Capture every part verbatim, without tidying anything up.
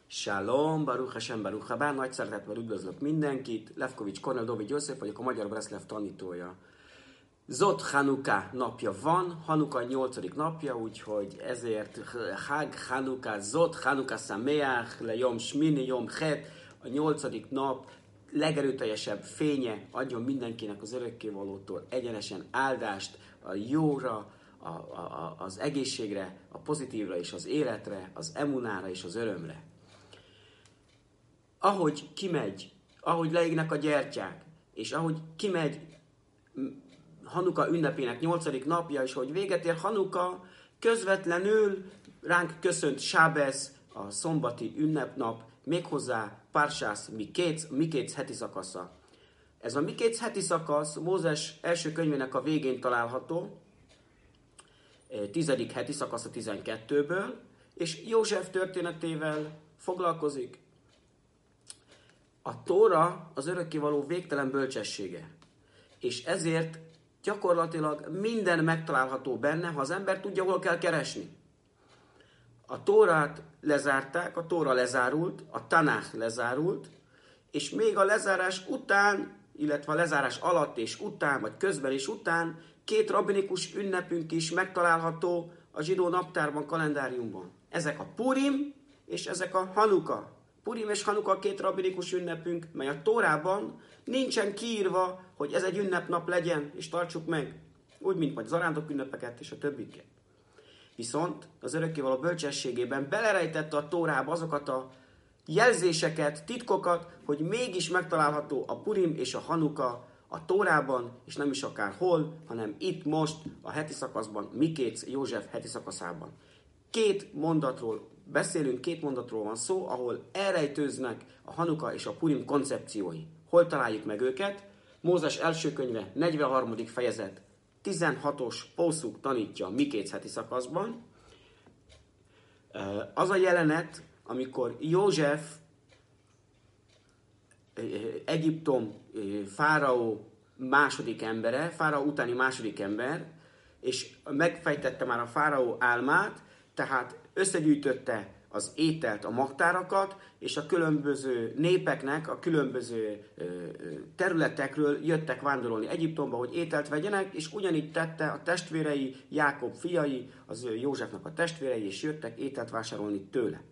Shalom, Baruch Hashem, Baruch Habá, nagy szeretettel üdvözlök mindenkit. Lefkovics Kornél Dovid József vagyok, a Magyar Breszlev tanítója. Zot Hanuka napja van, Hanuka nyolcadik napja, úgyhogy ezért Hag Hanuka, Zot Hanuka Sameach, le Yom Shmini, Yom Het, a nyolcadik nap legerőteljesebb fénye adjon mindenkinek az örökkévalótól egyenesen áldást a jóra, a, a, az egészségre, a pozitívra és az életre, az emunára és az örömre. Ahogy kimegy, ahogy leégnek a gyertyák, és ahogy kimegy Hanuka ünnepének nyolcadik napja, és hogy véget ér Hanuka, közvetlenül ránk köszönt Sábesz, a szombati ünnepnap, méghozzá Parsász Mikéc, Mikéc heti szakasza. Ez a Mikéc heti szakasz Mózes első könyvének a végén található, tizedik heti szakasz a tizenkettőből, és József történetével foglalkozik. A Tóra az örökkévaló végtelen bölcsessége, és ezért gyakorlatilag minden megtalálható benne, ha az ember tudja, hol kell keresni. A Tórát lezárták, a Tóra lezárult, a Tanach lezárult, és még a lezárás után, illetve a lezárás alatt és után, vagy közben és után két rabbinikus ünnepünk is megtalálható a zsidó naptárban, kalendáriumban. Ezek a Purim és ezek a Hanuka. Purim és Hanuka két rabbinikus ünnepünk, mely a Tórában nincsen kiírva, hogy ez egy ünnepnap legyen, és tartsuk meg. Úgy, mint majd zarándok ünnepeket és a többiket. Viszont az örökkévaló bölcsességében belerejtette a Tórába azokat a jelzéseket, titkokat, hogy mégis megtalálható a Purim és a Hanuka a Tórában, és nem is akár hol, hanem itt most a heti szakaszban, Mikéc József heti szakaszában. Két mondatról beszélünk, két mondatról van szó, ahol elrejtőznek a Hanuka és a Purim koncepciói. Hol találjuk meg őket? Mózes első könyve, negyvenharmadik fejezet, tizenhatos pószuk tanítja Mikéc heti szakaszban. Az a jelenet, amikor József, Egyiptom fáraó második embere, fáraó utáni második ember, és megfejtette már a fáraó álmát, tehát összegyűjtötte az ételt, a magtárakat, és a különböző népeknek, a különböző területekről jöttek vándorolni Egyiptomba, hogy ételt vegyenek, és ugyanígy tette a testvérei, Jákob fiai, az Józsefnak a testvérei, és jöttek ételt vásárolni tőle.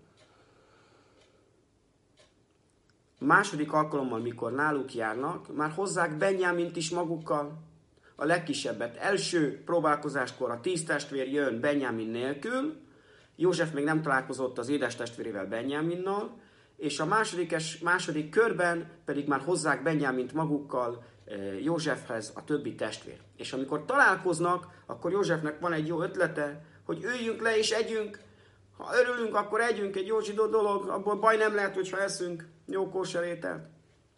Második alkalommal, mikor náluk járnak, már hozzák Benjamint is magukkal, a legkisebbet. Első próbálkozáskor a tíz testvér jön Benjamin nélkül, József még nem találkozott az édes testvérével, Benjaminnal, és a második, második körben pedig már hozzák Benjamint magukkal Józsefhez a többi testvér. És amikor találkoznak, akkor Józsefnek van egy jó ötlete, hogy üljünk le és együnk. Ha örülünk, akkor együnk, egy jó zsidó dolog, abból baj nem lehet, hogyha eszünk jó kóser ételt.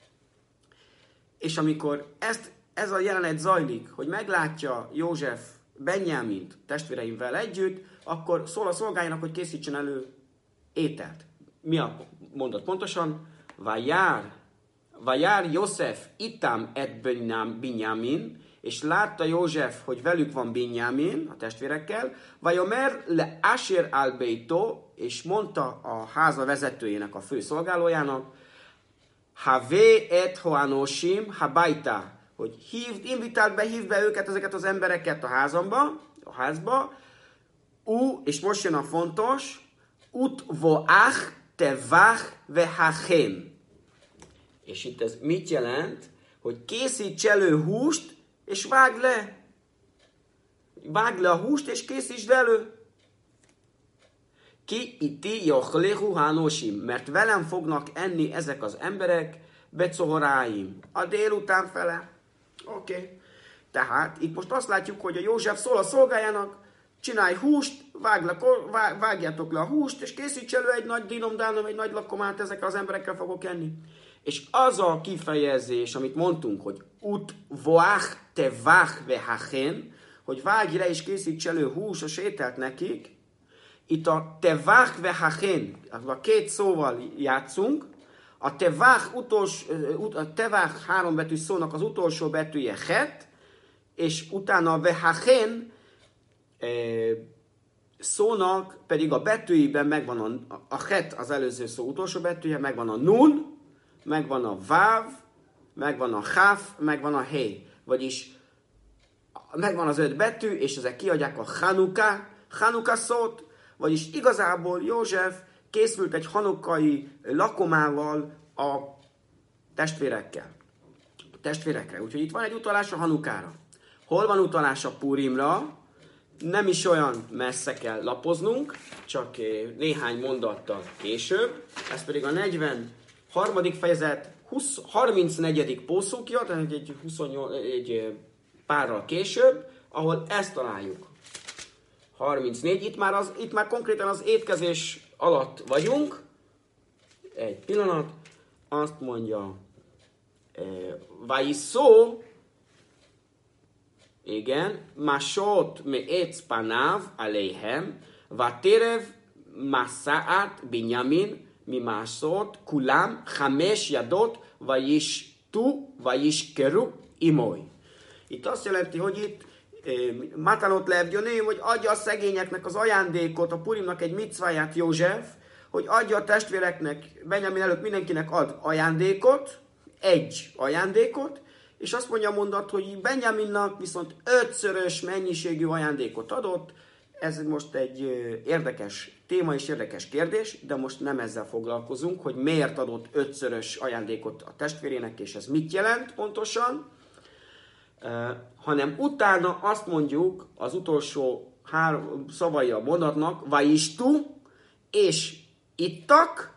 És amikor ezt, ez a jelenet zajlik, hogy meglátja József Benjamint testvéreimmel együtt, akkor szól a szolgájának, hogy készítsen elő ételt. Mi a mondat pontosan? Vajár, Vajár József itam et Binyamin, és látta József, hogy velük van Binyamin, a testvérekkel, Vajomer le Asher al Beito, és mondta a háza vezetőjének, a fő szolgálójának, Havé et hoanoshim habaita, hogy hívd, invitált be, hívd be őket, ezeket az embereket a házamba, a házba, U, és most jön a fontos, ut voach tevach vehachem. És itt ez mit jelent? Hogy készíts elő húst, és vágd le. Vágd le a húst, és készítsd elő. Ki iti jochlehu hanoshim, mert velem fognak enni ezek az emberek, becohoráim, a délután fele. Oké. Okay. Tehát itt most azt látjuk, hogy a József szól a szolgájának, csinálj húst, vág le, vág, vágjátok le a húst, és készíts elő egy nagy dinomdánom, egy nagy lakomát, ezekkel az emberekkel fogok enni. És az a kifejezés, amit mondtunk, hogy ut voach te vach vehachen, hogy vágj le és készíts elő hús, a sételt nekik, itt a te vach vehachen, a két szóval játszunk, a te vach utolsó, a te vach három betű szónak az utolsó betűje het, és utána a vehachen, szónak pedig a betűiben megvan a, a het, az előző szó utolsó betűje, megvan a nun, megvan a váv, megvan a háf, megvan a hé. Vagyis megvan az öt betű, és ezek kiadják a Hanuka, Hanuka szót, vagyis igazából József készült egy hanukai lakomával a testvérekkel. A testvérekre. Úgyhogy itt van egy utalás a Hanukára. Hol van utalás a Purimra? Nem is olyan messze kell lapoznunk, csak néhány mondattal később. Ez pedig a negyvenharmadik fejezet húsz, harmincnegyedik pószókja, tehát egy, huszonnyolc, egy párral később, ahol ezt találjuk. harmincnégy. Itt már, az, itt már konkrétan az étkezés alatt vagyunk. Egy pillanat. Azt mondja, Vajiszó, igen, Masot me'etz panav aleihem, vaterev masaat Binyamin, mi másot, kulam, hamesh yadot, vajishtu, vajishkeru imoy. Itt azt jelenti, hogy itt Matanot levgyoné, hogy adja a szegényeknek az ajándékot, a Purimnak egy micváját József, hogy adja a testvéreknek, Benjamin előtt mindenkinek ad ajándékot, egy ajándékot, és azt mondja a mondat, hogy Benjaminnak viszont ötszörös mennyiségű ajándékot adott. Ez most egy érdekes téma és érdekes kérdés, de most nem ezzel foglalkozunk, hogy miért adott ötszörös ajándékot a testvérének, és ez mit jelent pontosan, uh, hanem utána azt mondjuk az utolsó három szavai a mondatnak, Vajistu, és ittak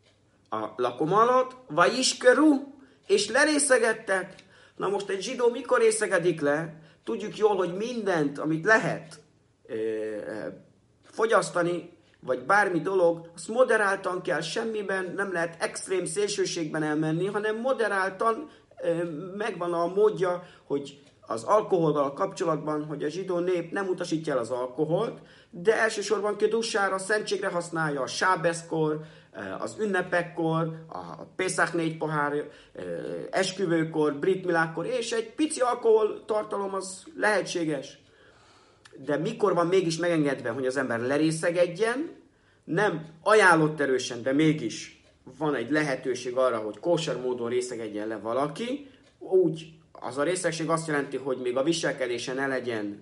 a lakom alatt, Vajiskeru, és lerészegettek. Na most egy zsidó mikor részegedik le? Tudjuk jól, hogy mindent, amit lehet ö, ö, fogyasztani, vagy bármi dolog, azt moderáltan kell, semmiben nem lehet extrém szélsőségben elmenni, hanem moderáltan ö, megvan a módja, hogy az alkoholval kapcsolatban, hogy a zsidó nép nem utasítja el az alkoholt, de elsősorban kedussára, szentségre használja a sábeszkor, az ünnepekkor, a Pészák négy pohár, esküvőkor, brit milákkor, és egy pici alkohol tartalom az lehetséges. De mikor van mégis megengedve, hogy az ember lerészegedjen, nem ajánlott erősen, de mégis van egy lehetőség arra, hogy kóser módon részegedjen le valaki, úgy az a részegség azt jelenti, hogy még a viselkedése ne legyen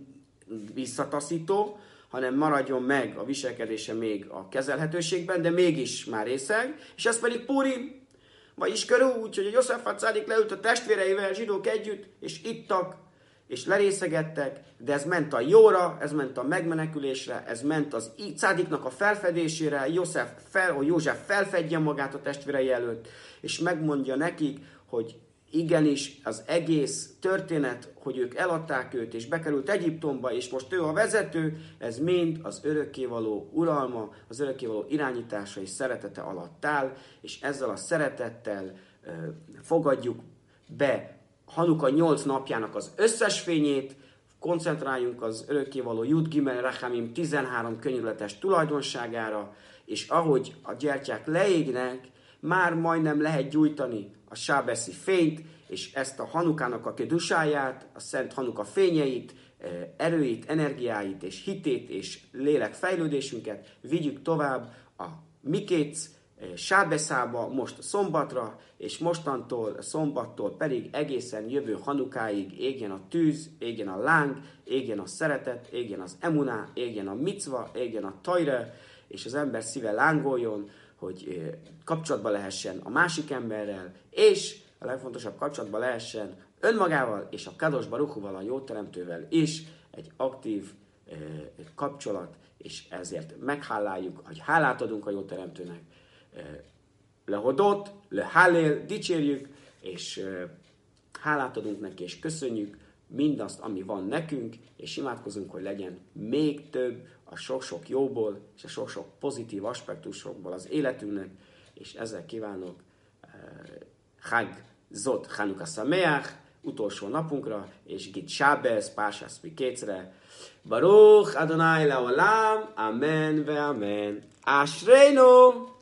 visszataszító, hanem maradjon meg a viselkedése még a kezelhetőségben, de mégis már részeg, és ez pedig Purim, vagyis körül úgy, hogy a József cádik leült a testvéreivel, a zsidók együtt, és ittak, és lerészegettek, de ez ment a jóra, ez ment a megmenekülésre, ez ment az cádiknak a felfedésére, József fel, hogy József felfedje magát a testvérei előtt, és megmondja nekik, hogy igenis az egész történet, hogy ők eladták őt, és bekerült Egyiptomba, és most ő a vezető, ez mind az örökkévaló uralma, az örökkévaló irányítása és szeretete alatt áll, és ezzel a szeretettel uh, fogadjuk be Hanuka nyolc napjának az összes fényét, koncentráljunk az örökkévaló Jud Gimel Rachamim tizenhárom könyörületes tulajdonságára, és ahogy a gyertyák leégnek, már majdnem lehet gyújtani a sábeszi fényt, és ezt a Hanukának a kedusáját, a Szent Hanuka fényeit, erőit, energiáit, és hitét, és lélek fejlődésünket vigyük tovább a Mikéc sábeszába, most szombatra, és mostantól, szombattól pedig egészen jövő Hanukáig égjen a tűz, égjen a láng, égjen a szeretet, égjen az emuná, égjen a micva, égjen a tajra, és az ember szíve lángoljon, hogy kapcsolatba lehessen a másik emberrel, és a legfontosabb kapcsolatba lehessen önmagával és a Kadosh Baruch Huval, a Jóteremtővel is egy aktív eh, kapcsolat, és ezért megháláljuk, hogy hálát adunk a Jóteremtőnek. Eh, lehodott, lehálél, dicsérjük, és eh, hálát adunk neki, és köszönjük mindazt, ami van nekünk, és imádkozunk, hogy legyen még több a sok-sok jóból, és a sok-sok pozitív aspektusokból az életünknek, és ezzel kívánok Chag Zot Chanukah Sameach, utolsó napunkra, és Git Shabbos, Párshas Mikécre. Baruch Adonai Leolam, Amen ve Amen. Ashreinu!